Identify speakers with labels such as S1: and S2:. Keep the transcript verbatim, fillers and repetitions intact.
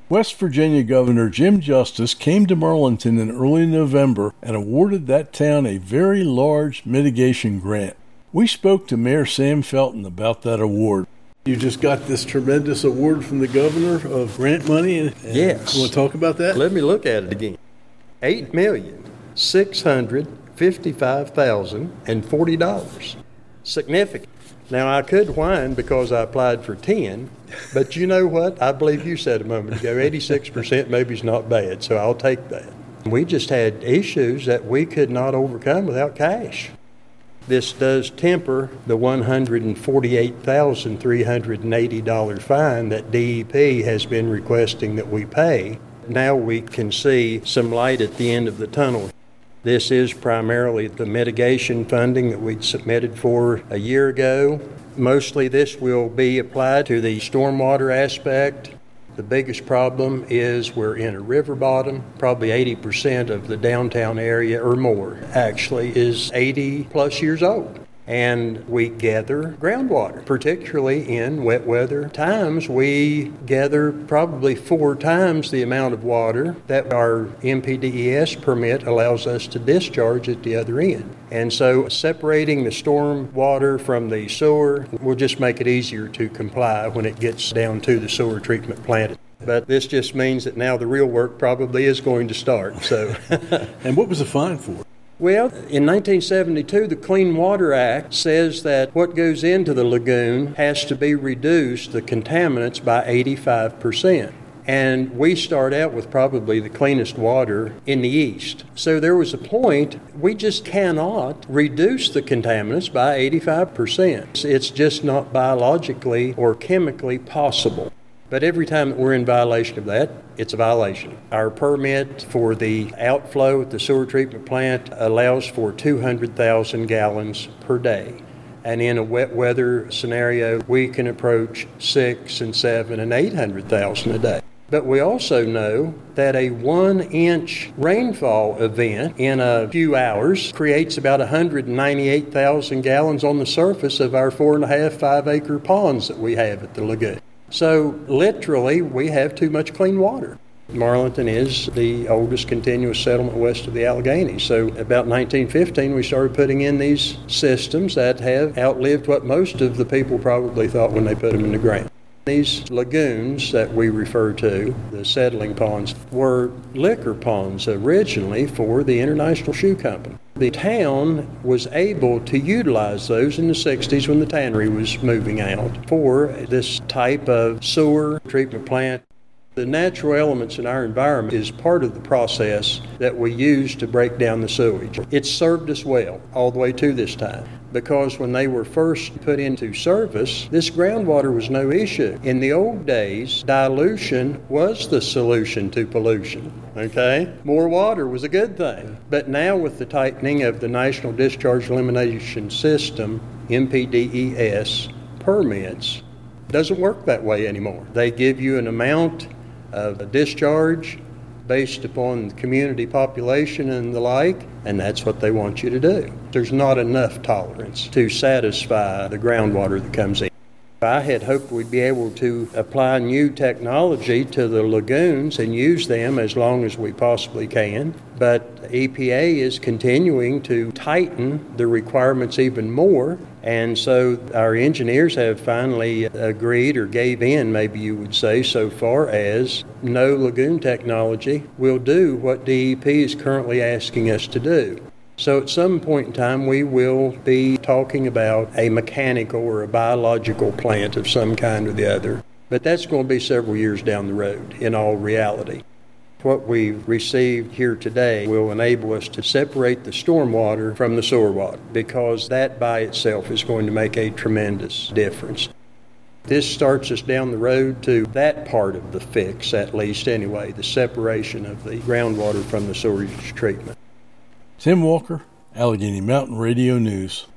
S1: West Virginia Governor Jim Justice came to Marlinton in early November and awarded that town a very large mitigation grant. We spoke to Mayor Sam Felton about that award. You just got this tremendous award from the governor of grant money. And, and
S2: yes.
S1: You want to talk about that?
S2: Let me look at it again. eight million six hundred fifty-five thousand forty dollars. Significant. Now, I could whine because I applied for ten, but you know what? I believe you said a moment ago, eighty-six percent maybe is not bad, so I'll take that. We just had issues that we could not overcome without cash. This does temper the one hundred forty-eight thousand three hundred eighty dollars fine that D E P has been requesting that we pay. Now we can see some light at the end of the tunnel. This is primarily the mitigation funding that we'd submitted for a year ago. Mostly this will be applied to the stormwater aspect. The biggest problem is we're in a river bottom. Probably eighty percent of the downtown area, or more actually, is eighty plus years old. And we gather groundwater, particularly in wet weather times. We gather probably four times the amount of water that our M P D E S permit allows us to discharge at the other end. And so separating the storm water from the sewer will just make it easier to comply when it gets down to the sewer treatment plant. But this just means that now the real work probably is going to start. So,
S1: and what was the fine for?
S2: Well, in nineteen seventy-two, the Clean Water Act says that what goes into the lagoon has to be reduced, the contaminants, by eighty-five percent. And we start out with probably the cleanest water in the east. So there was a point, we just cannot reduce the contaminants by eighty-five percent. It's just not biologically or chemically possible. But every time that we're in violation of that, it's a violation. Our permit for the outflow at the sewer treatment plant allows for two hundred thousand gallons per day. And in a wet weather scenario, we can approach six and seven and eight hundred thousand a day. But we also know that a one-inch rainfall event in a few hours creates about one hundred ninety-eight thousand gallons on the surface of our four and a half, five acre ponds that we have at the lagoon. So literally, we have too much clean water. Marlinton is the oldest continuous settlement west of the Alleghenies. So about nineteen fifteen, we started putting in these systems that have outlived what most of the people probably thought when they put them in the ground. These lagoons that we refer to, the settling ponds, were liquor ponds originally for the International Shoe Company. The town was able to utilize those in the sixties when the tannery was moving out for this type of sewer treatment plant. The natural elements in our environment is part of the process that we use to break down the sewage. It's served us well all the way to this time, because when they were first put into service, this groundwater was no issue. In the old days, dilution was the solution to pollution, okay? More water was a good thing. But now with the tightening of the National Discharge Elimination System, M P D E S, permits, it doesn't work that way anymore. They give you an amount of a discharge based upon the community population and the like, and that's what they want you to do. There's not enough tolerance to satisfy the groundwater that comes in. I had hoped we'd be able to apply new technology to the lagoons and use them as long as we possibly can, but E P A is continuing to tighten the requirements even more. And so our engineers have finally agreed, or gave in, maybe you would say, so far as no lagoon technology will do what D E P is currently asking us to do. So at some point in time, we will be talking about a mechanical or a biological plant of some kind or the other. But that's going to be several years down the road in all reality. What we've received here today will enable us to separate the stormwater from the sewer water, because that by itself is going to make a tremendous difference. This starts us down the road to that part of the fix, at least anyway, the separation of the groundwater from the sewage treatment.
S1: Tim Walker, Allegheny Mountain Radio News.